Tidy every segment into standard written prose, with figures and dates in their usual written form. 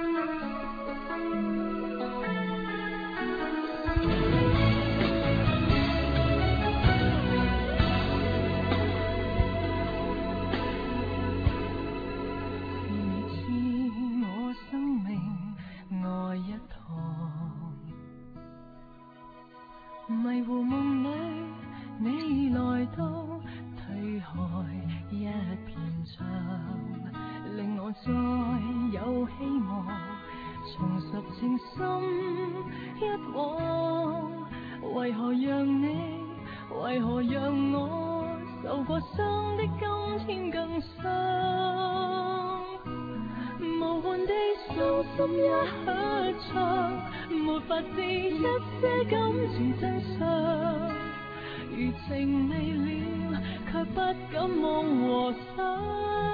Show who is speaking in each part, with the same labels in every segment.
Speaker 1: 迷糊梦里，你来到，推开一片窗，令我再有希望，重拾情深一往。为何让你，为何让我受过伤的今天更伤？无憾地伤心一刻长，没法知一些感情真相。如情未了，却不敢望和想。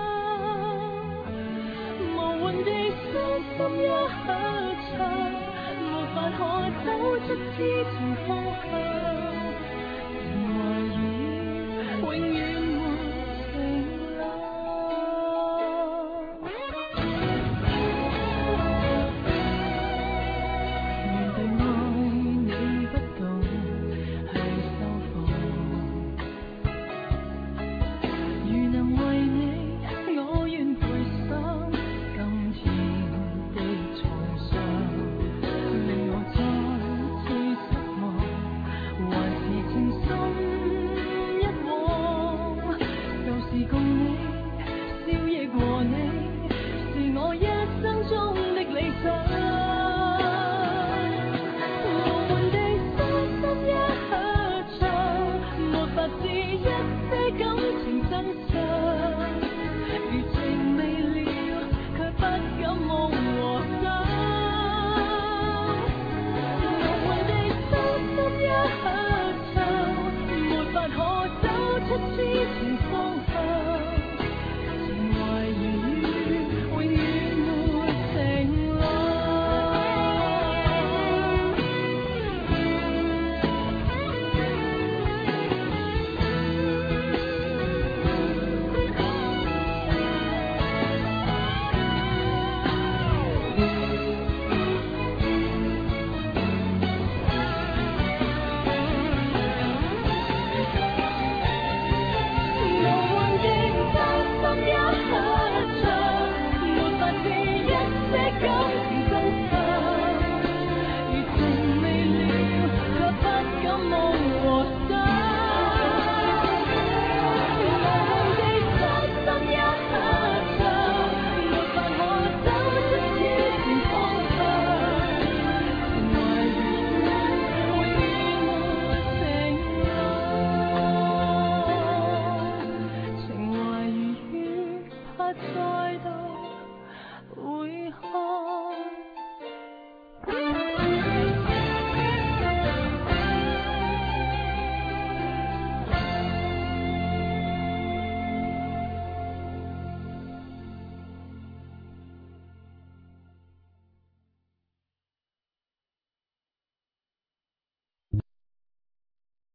Speaker 1: 无憾地伤心一刻长，没法可走出痴情荒